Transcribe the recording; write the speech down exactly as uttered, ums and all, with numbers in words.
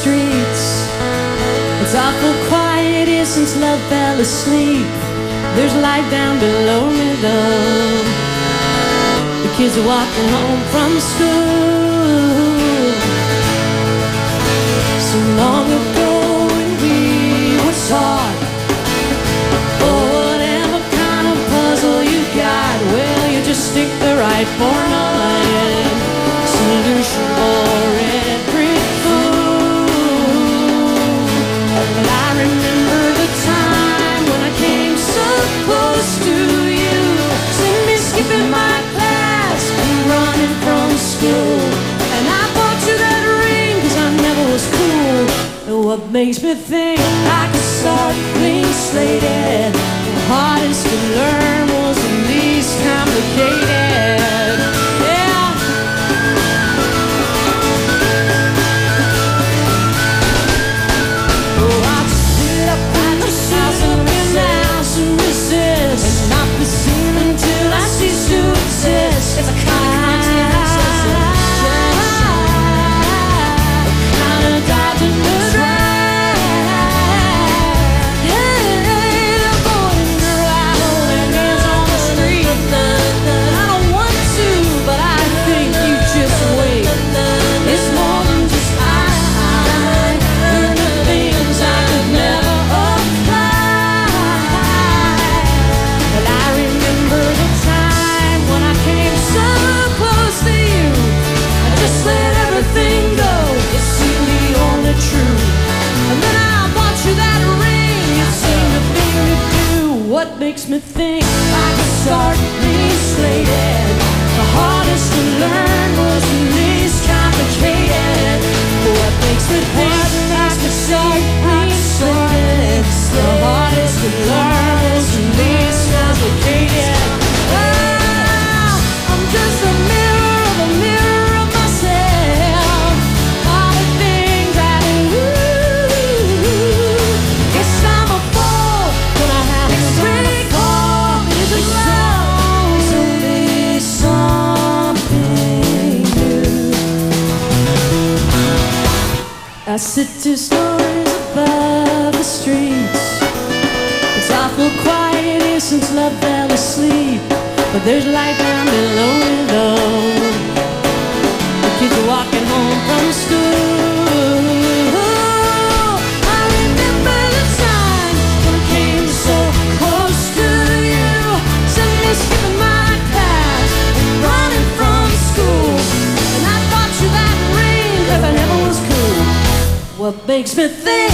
streets. It's awful quiet here since love fell asleep. There's light down below me though. The kids are walking home from school. So long ago when we were taught, oh, whatever kind of puzzle you got, well, you just stick the right formula in. Solution for every fool. But I remember the time when I came so close to you. See me skipping my class and running from school. And I bought you that ring cause I never was cool. And what makes me think I could start clean slated? The hardest to learn was the least complicated. Yeah. Oh, I'd sit up at the house and renounce and resist, and not be seen until I cease to exist. It's a kind of constant obsessive a kind of dodging the drag. Yeah, the boy and girl out holding hands on the street. I don't want to, but I think you just wait. It's more than just I, and the things I could never apply. But I remember the time when I came so close to you. I just let everything go. It seemed the only truth. And then I bought you that ring. It seemed the thing to do. What makes me think I could start being slated? The hardest to learn was the least complicated. What makes me think I could start being slated? The hardest to learn was the least complicated. Oh, I'm just a mirror of a mirror of myself. All the things I do. Guess I'm a fool when I have to recall. Is it wrong to be something new? I sit two stories above the streets. It's awful quiet here since love fell asleep. But there's light down below me though. The kids are walking home from school. I remember the time when I came so close to you. Sent me skipping my class and running from school. And I bought you that ring cause I never was cool. What makes me think